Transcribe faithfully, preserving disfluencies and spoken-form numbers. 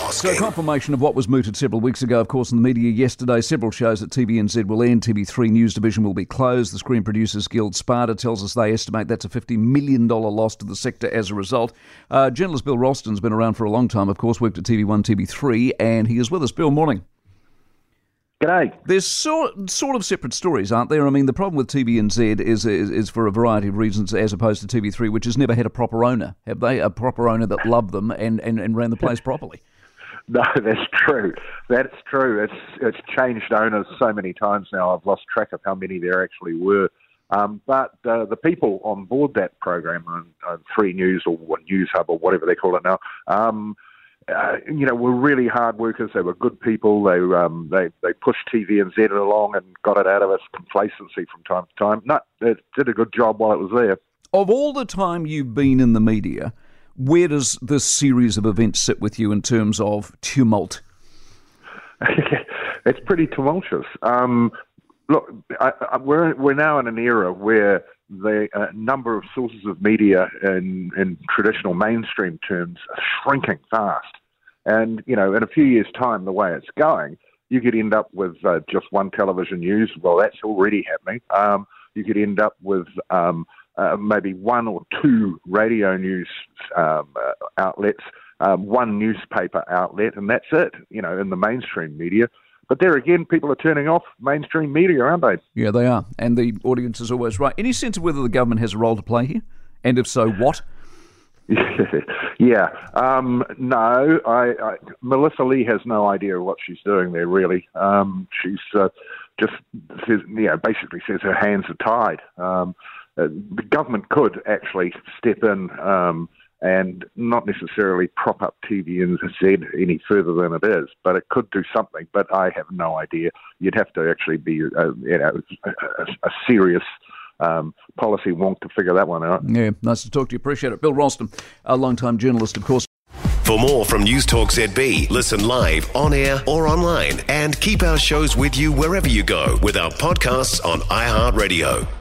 So confirmation of what was mooted several weeks ago, of course, in the media yesterday. Several shows at T V N Z will end. T V three News Division will be closed. The Screen Producers Guild, SPADA, tells us they estimate that's a fifty million dollars loss to the sector as a result. Uh, journalist Bill Ralston's been around for a long time, of course, worked at T V one, T V three, and he is with us. Bill, morning. G'day. There's sort, sort of separate stories, aren't there? I mean, the problem with T V N Z is, is is for a variety of reasons as opposed to T V three, which has never had a proper owner. Have they? A proper owner that loved them and, and, and ran the place properly. No, that's true. That's true. It's it's changed owners so many times now. I've lost track of how many there actually were. Um, but uh, the people on board that program, on, on Three News or News Hub or whatever they call it now, um, uh, you know, were really hard workers. They were good people. They um, they they pushed T V N Z along and got it out of its complacency from time to time. No, it did a good job while it was there. Of all the time you've been in the media, where does this series of events sit with you in terms of tumult? It's pretty tumultuous. Um, look, I, I, we're we're now in an era where the uh, number of sources of media in, in traditional mainstream terms are shrinking fast. And, you know, in a few years' time, the way it's going, you could end up with uh, just one television news. Well, that's already happening. Um, you could end up with um, uh, maybe one or two radio news um, uh, outlets, um, one newspaper outlet, and that's it, you know, in the mainstream media. But there again, people are turning off mainstream media, aren't they? Yeah, they are. And the audience is always right. Any sense of whether the government has a role to play here? And if so, what? yeah. Um, no, I, I, Melissa Lee has no idea what she's doing there, really. Um, she's uh, just says, you know, basically says her hands are tied. Um, uh, the government could actually step in um, and not necessarily prop up T V N Z any further than it is, but it could do something. But I have no idea. You'd have to actually be uh, you know, a, a serious um, policy wonk to figure that one out. Yeah, nice to talk to you. Appreciate it. Bill Ralston, a long-time journalist, of course. For more from News Talk Z B, listen live, on air or online, and keep our shows with you wherever you go with our podcasts on iHeartRadio.